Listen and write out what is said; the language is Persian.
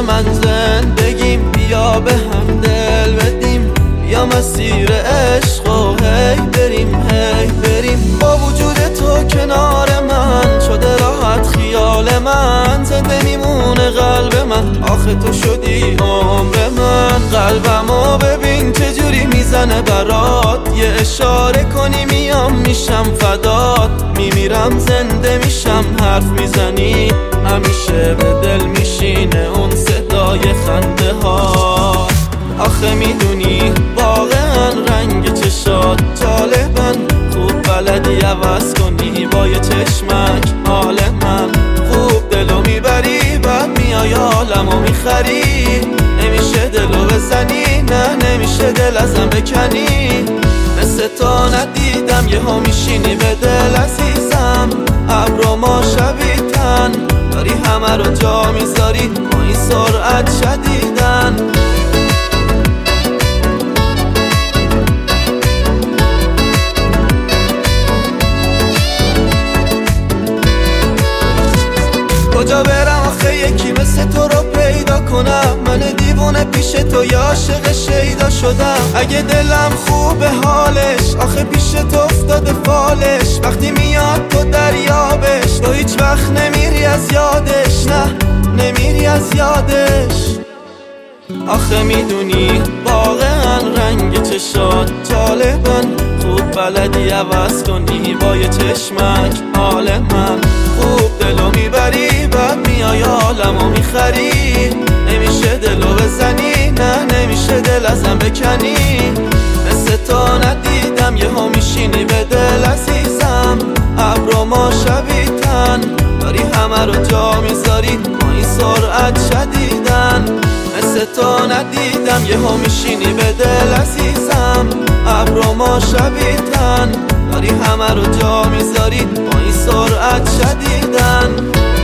من زندگیم، بیا به هم دل بدیم، بیا مسیر عشق و هی بریم با وجود تو کنار من شده راحت خیال من، زنده میمونه قلب من، آخه تو شدی عمر من. قلبمو ببین چجوری میزنه برات، یه اشاره کنی میام میشم فدات، میمیرم زنده میشم حرف میزنی، همیشه به دل میشینه اون صدای خنده ها. آخه میدونی واقعا رنگ چشات جالبن، خوب بلدی عوض کنی با یه چشمک حال من، خوب دلو میبری بعد میای حالمو میخری، نمیشه دلو بزنی نه نمیشه دل ازم بکنی، مثل تو ندیدم یه ها میشینی به دل عزیزم، ابر و ما شبیتن داری همه رو جا میذاری با این سرعت شدیدن. کجا برم آخه یکی مثل تو رو پیدا کنم، من دیوونه پیش تو یا عاشق شیدا شدم، اگه دلم خوبه حالش آخه پیش تو افتاده فالش، وقتی میاد تو دریابش تو هیچ وقت نمیری از یادش، نه نمیری از یادش. آخه میدونی واقعا رنگ چشات جالبن، خوب بلدی عوض کنی با یه چشمک حال من، خوب دلو میبری بعد میای حالمو میخری، نمیشه دلو بزنی نه نمیشه دل ازم بکنی، مثل تو ندیدم یه ها میشینی به دل عزیزم، ابر و ما شبیتن داری همه رو جا میذاری با این سرعت شدیدن، مثل تو ندیدم یه ها میشینی به دل عزیزم، ابر و ما شبیتن داری همه رو جا میذاری با این سرعت شدیدن.